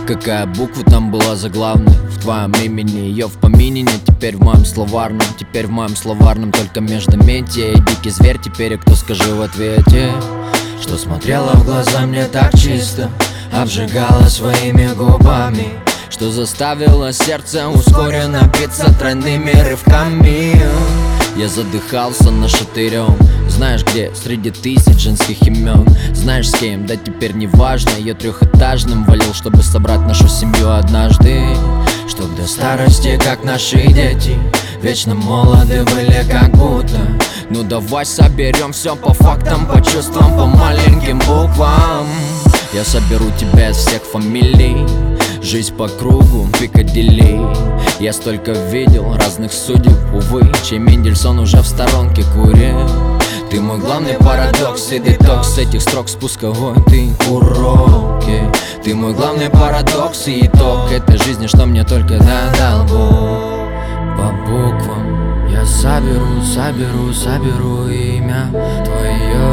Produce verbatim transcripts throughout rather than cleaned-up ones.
Какая буква там была заглавной в твоем имени? Ее в помине нет теперь в моем словарном. Теперь в моем словарном только междометие. И дикий зверь теперь, и кто скажи в ответе? Что смотрела в глаза мне так чисто, обжигала своими губами, что заставило сердце ускоренно биться тройными рывками. Я задыхался на шатырем, знаешь где, среди тысяч женских имен. Знаешь с кем, да теперь не важно. Я трехэтажным валил, чтобы собрать нашу семью однажды. Чтоб до старости, как наши дети, вечно молоды были как будто. Ну давай соберем все по фактам, по чувствам, по маленьким буквам. Я соберу тебя из всех фамилий, жизнь по кругу, Пикадилли. Я столько видел разных судеб, увы, чей Мендельсон уже в сторонке курил. Ты мой главный парадокс и детокс этих строк спусковой, ты уроки. Ты мой главный парадокс и итог этой жизни, что мне только дал Бог. По буквам я соберу, соберу, соберу имя твое,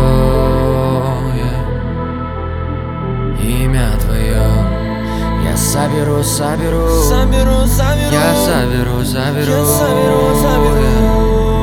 имя твое. Я соберу, соберу, соберу, соберу, я соберу, соберу, я соберу, соберу.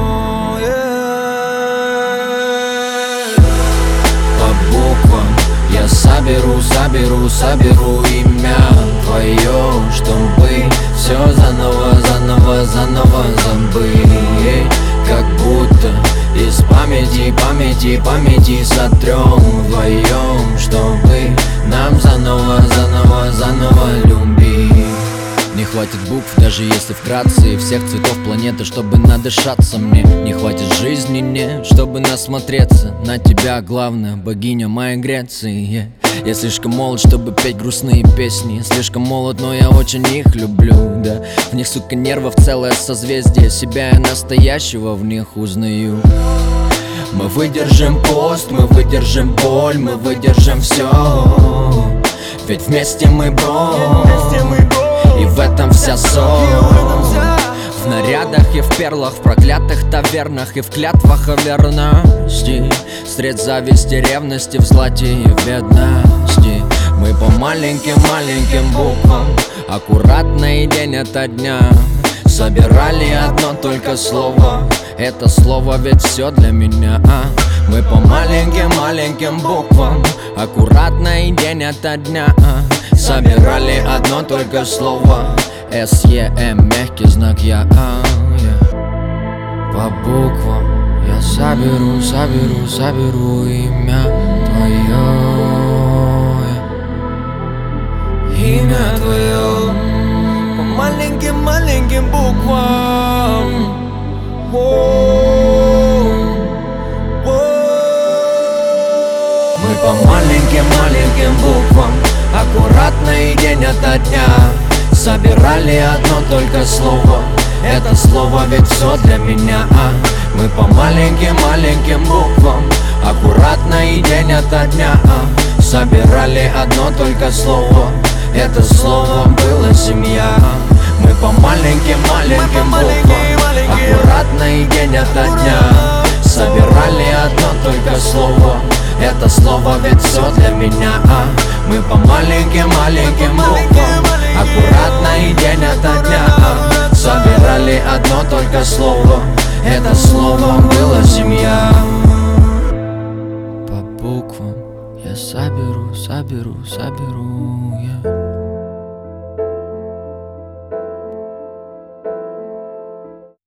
По буквам я соберу, соберу, соберу имя твое, чтобы все заново, заново, заново забыть. Как будто из памяти, памяти, памяти сотрем вдвоем, чтобы нам заново, заново, заново любить. Не хватит букв, даже если вкратце, и всех цветов планеты, чтобы надышаться мне. Не хватит жизни, не, чтобы насмотреться на тебя, главная богиня моей Греции. Я слишком молод, чтобы петь грустные песни. Слишком молод, но я очень их люблю, да. В них, сука, нервов целое созвездие. Себя я настоящего в них узнаю. Мы выдержим пост, мы выдержим боль, мы выдержим все. Ведь вместе мы бро, и в этом вся соль. В нарядах и в перлах, в проклятых тавернах и в клятвах о верности. Средь зависти, ревности, в злате и в бедности. Мы по маленьким-маленьким буквам, аккуратно и день ото дня, собирали одно только слово. Это слово ведь все для меня, а? Мы по маленьким-маленьким буквам, аккуратно и день ото дня, а? Собирали одно только слово. С, Е, М, мягкий знак я, а, yeah. По буквам я соберу, соберу, соберу имя твое, имя твое. По маленьким-маленьким буквам. Мы по маленьким-маленьким буквам, аккуратно и день ото дня, собирали одно только слово. Это слово ведь все для меня, а? Мы по маленьким-маленьким буквам, аккуратно и день ото дня, а? Собирали одно только слово. Это слово было семья. Мы по маленьким-маленьким буквам, аккуратно и день ото дня, собирали одно только слово. Это слово ведь все для меня, а? Мы по маленьким-маленьким буквам, аккуратно и день ото дня, а? Собирали одно только слово. Это слово было семья. По буквам я соберу, соберу, соберу я